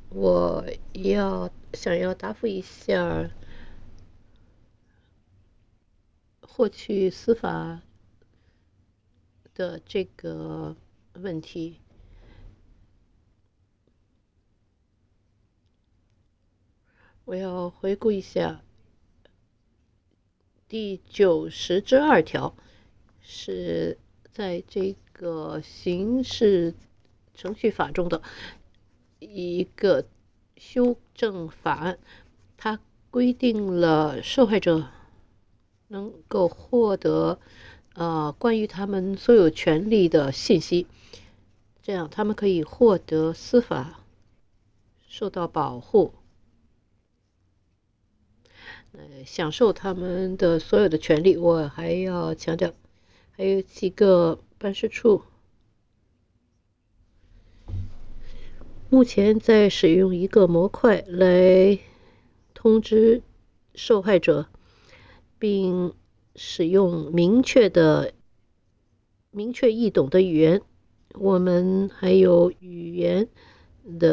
我想要答复一下获取司法的这个问题。我要回顾一下第90之2条，是在这个刑事程序法中的一个修正法案，它规定了受害者能够获得关于他们所有权利的信息，这样他们可以获得司法受到保护，享受他们的所有的权利。我还要强调，还有几个办事处目前在使用一个模块来通知受害者，并使用明确易懂的语言。我们还有语言的